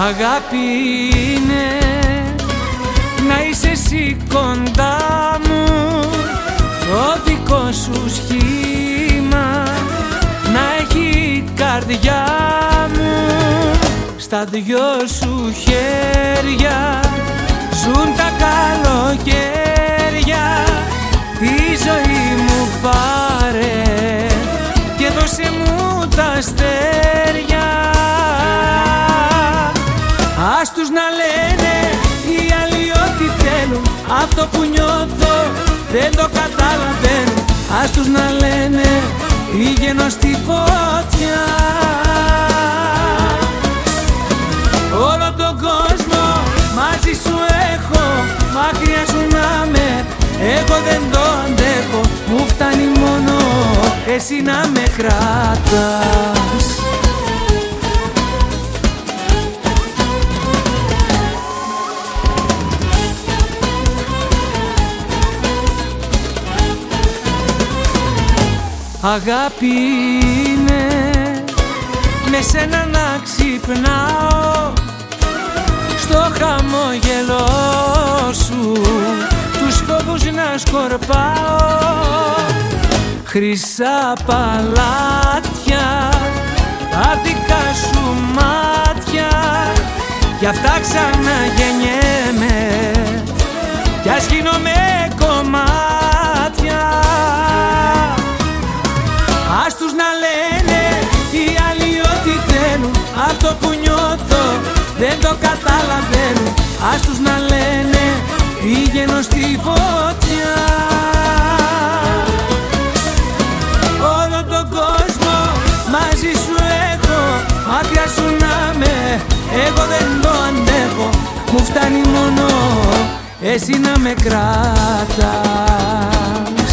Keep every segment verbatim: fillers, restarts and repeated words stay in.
Αγάπη είναι να είσαι εσύ κοντά μου, το δικό σου σχήμα να έχει η καρδιά μου. Στα δυο σου χέρια ζουν τα καλοκαίρια, τη ζωή μου πάρε και δώσε μου τα αστέρια. Ας τους να λένε οι άλλοι ό,τι θέλουν, αυτό που νιώθω δεν το καταλαβαίνουν. Ας τους να λένε πηγαίνω στη φωτιά. Όλο τον κόσμο μαζί σου έχω, μακριά σου να με, εγώ δεν το αντέχω. Μου φτάνει μόνο εσύ να με κρατάς. Αγάπη είναι με σένα να ξυπνάω, στο χαμόγελό σου τους φόβους να σκορπάω. Χρυσά παλάτια απ' δικά σου μάτια, γι' αυτά ξαναγεννιέμαι κι ας γίνομαι κομμάτια. Ας τους να λένε οι άλλοι ό,τι θέλουν, αυτό που νιώθω δεν το καταλαβαίνουν. Ας τους να λένε πηγαίνω στη φωτιά. Όλο τον κόσμο μαζί σου έχω, μακριά σου να με, εγώ δεν το αντέχω. Μου φτάνει μόνο εσύ να με κρατάς.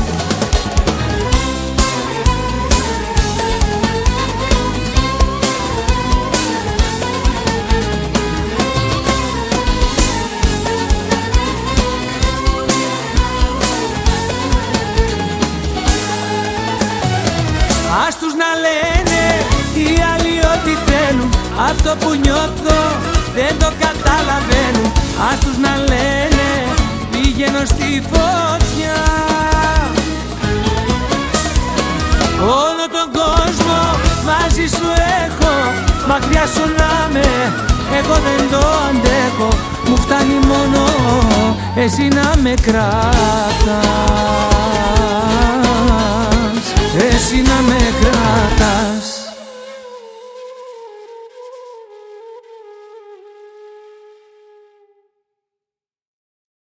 Ας τους να λένε οι άλλοι ό,τι θέλουν, αυτό που νιώθω δεν το καταλαβαίνουν. Ας τους να λένε πηγαίνω στη φωτιά. Όλο τον κόσμο μαζί σου έχω, μακριά σου να με, εγώ δεν το αντέχω. Μου φτάνει μόνο εσύ να με κρατάς.